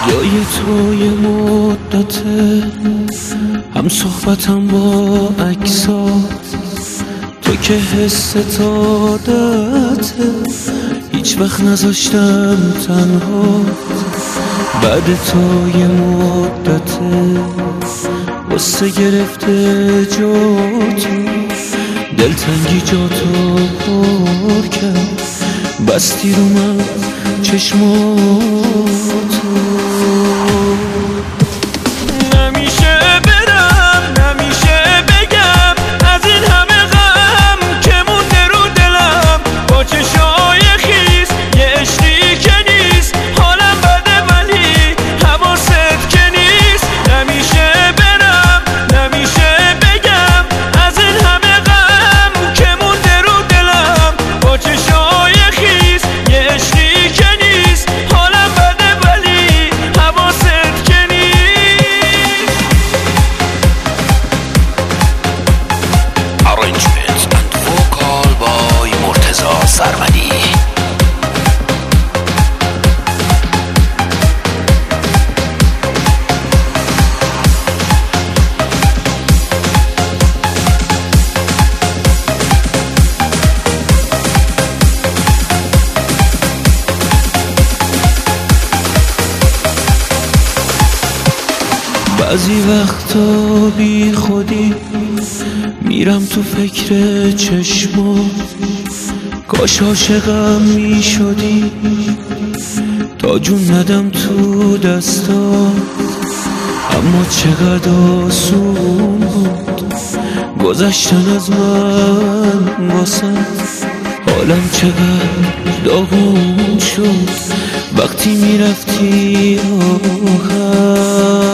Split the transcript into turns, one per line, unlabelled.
جای تو یه مدته هم صحبتم با عکسات، تو که حس عادته هیچ وقت نذاشتم تنها. بعد تو یه مدته قصه گرفته جاتو، دلتنگی جاتو پر کرد، بستی رو من چشماتو. نمیشه برم نمیشه بگم از این همه غم که مونده رو دلم، با چشای خیس یه عشقی که نیست، حالم بده ولی حواست که نیست. نمیشه برم نمیشه بگم از این همه غم که مونده رو دلم، با چشای خیس یه عشقی که نیست، حالم بده ولی حواست که نیست.
Arrangement and vocal by مرتضی سرمدی.
بعضی وقتا بی خودی میرم تو فکر چشمات، کاش عاشقم میشدی تا جون ندم تو دستات. اما چقدر آسون بود گذشتن از من واسط، حالم چقدر داغون شد وقتی میرفتی آخر.